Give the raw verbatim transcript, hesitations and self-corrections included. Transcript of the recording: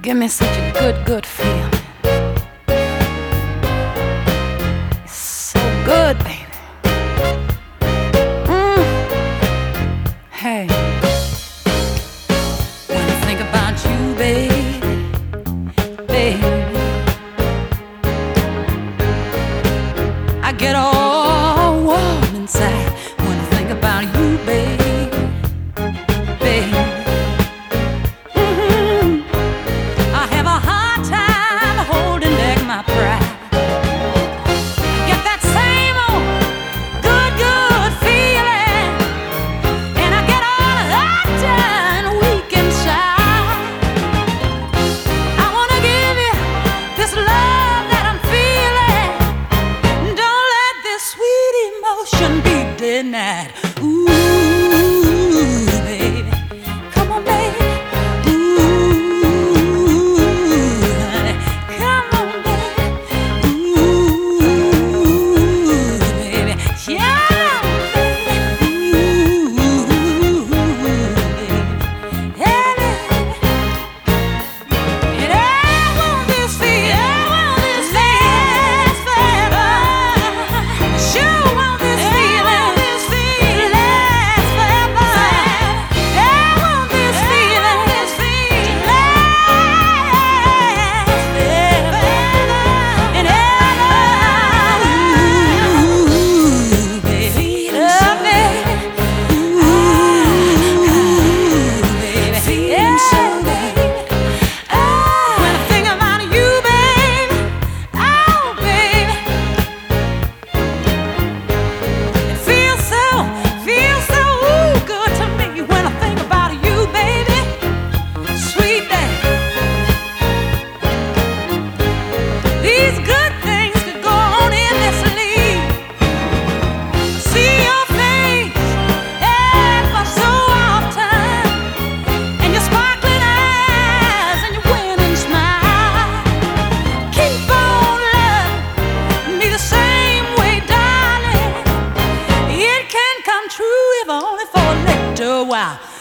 give me such a good, good feeling. It's so good, baby. Mm. Hey, when I think about you, baby, baby, I get all warm inside when I think about you, baby. Night. Ooh, baby, come on, baby. Ooh, honey, come on, baby. Ooh, baby, yeah, baby. Ooh, baby, yeah, baby. And I want this feel, I want this last forever. Sure want this feeling. True, if only for a little while.